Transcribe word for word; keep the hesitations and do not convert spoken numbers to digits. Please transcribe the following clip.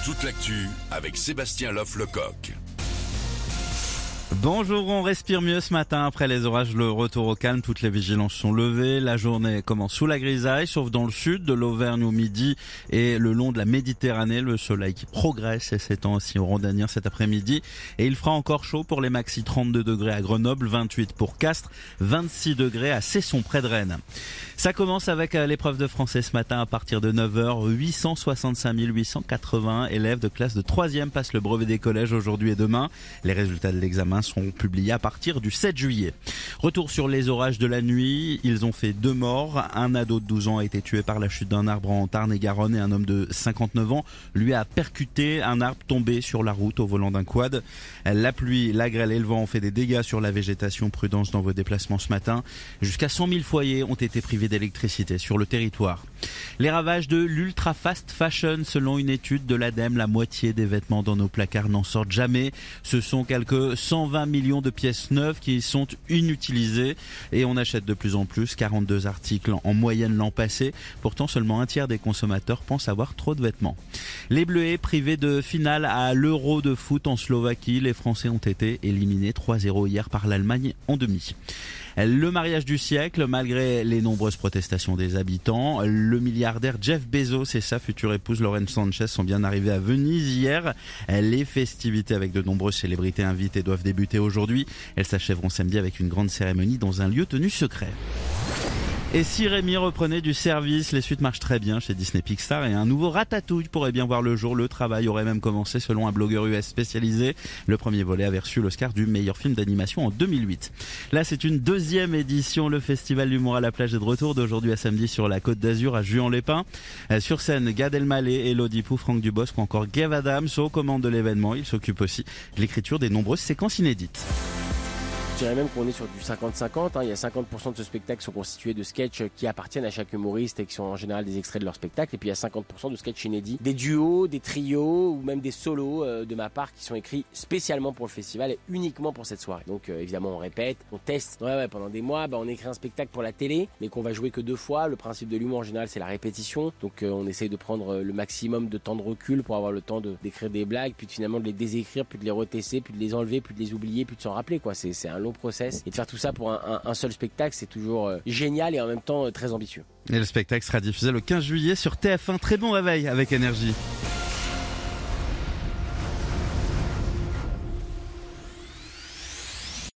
Toute l'actu avec Sébastien Loff-Lecoq. Bonjour, on respire mieux ce matin après les orages, le retour au calme, toutes les vigilances sont levées, la journée commence sous la grisaille, sauf dans le sud, de l'Auvergne au midi et le long de la Méditerranée, le soleil qui progresse et s'étend aussi au Rondanière cet après-midi, et il fera encore chaud pour les maxi, trente-deux degrés à Grenoble, vingt-huit pour Castres, vingt-six degrés à Cesson près de Rennes. Ça commence avec l'épreuve de français ce matin à partir de neuf heures, huit cent soixante-cinq mille huit cent quatre-vingts élèves de classe de troisième passent le brevet des collèges aujourd'hui et demain. Les résultats de l'examen seront publiés à partir du sept juillet. Retour sur les orages de la nuit, ils ont fait deux morts. Un ado de douze ans a été tué par la chute d'un arbre en Tarn-et-Garonne et un homme de cinquante-neuf ans lui a percuté un arbre tombé sur la route au volant d'un quad. La pluie, la grêle et le vent ont fait des dégâts sur la végétation. Prudence dans vos déplacements ce matin. Jusqu'à cent mille foyers ont été privés d'électricité sur le territoire. Les ravages de l'ultra fast fashion, selon une étude de l'ADEME, la moitié des vêtements dans nos placards n'en sortent jamais. Ce sont quelques cent vingt millions de pièces neuves qui sont inutilisées et on achète de plus en plus, quarante-deux articles en moyenne l'an passé. Pourtant, seulement un tiers des consommateurs pensent avoir trop de vêtements. Les Bleuets privés de finale à l'Euro de foot en Slovaquie. Les Français ont été éliminés trois zéro hier par l'Allemagne en demi. Le mariage du siècle, malgré les nombreuses protestations des habitants. Le milliardaire Jeff Bezos et sa future épouse Lauren Sanchez sont bien arrivés à Venise hier. Les festivités avec de nombreuses célébrités invitées doivent débuter aujourd'hui. Elles s'achèveront samedi avec une grande cérémonie dans un lieu tenu secret. Et si Rémi reprenait du service, les suites marchent très bien chez Disney Pixar et un nouveau Ratatouille pourrait bien voir le jour. Le travail aurait même commencé selon un blogueur U S spécialisé. Le premier volet avait reçu l'Oscar du meilleur film d'animation en deux mille huit. Là, c'est une deuxième édition. Le Festival d'humour à la plage est de retour d'aujourd'hui à samedi sur la Côte d'Azur à Juan-les-Pins. Sur scène, Gad Elmaleh, Elodie Pou, Franck Dubosc ou encore Kev Adams aux commandes de l'événement. Il s'occupe aussi de l'écriture des nombreuses séquences inédites. Je dirais même qu'on est sur du cinquante cinquante, hein. Il y a cinquante pour cent de ce spectacle qui sont constitués de sketchs qui appartiennent à chaque humoriste et qui sont en général des extraits de leur spectacle. Et puis il y a cinquante pour cent de sketchs inédits, des duos, des trios ou même des solos euh, de ma part qui sont écrits spécialement pour le festival et uniquement pour cette soirée. Donc euh, évidemment on répète, on teste. Ouais, ouais, pendant des mois, bah, on écrit un spectacle pour la télé mais qu'on va jouer que deux fois. Le principe de l'humour en général c'est la répétition. Donc euh, on essaye de prendre le maximum de temps de recul pour avoir le temps de, d'écrire des blagues, puis de, finalement de les désécrire, puis de les retester, puis de les enlever, puis de les oublier, puis de s'en rappeler, quoi. C'est, c'est un long process. Et de faire tout ça pour un, un, un seul spectacle, c'est toujours euh, génial et en même temps euh, très ambitieux. Et le spectacle sera diffusé le quinze juillet sur T F un. Très bon réveil avec Énergie.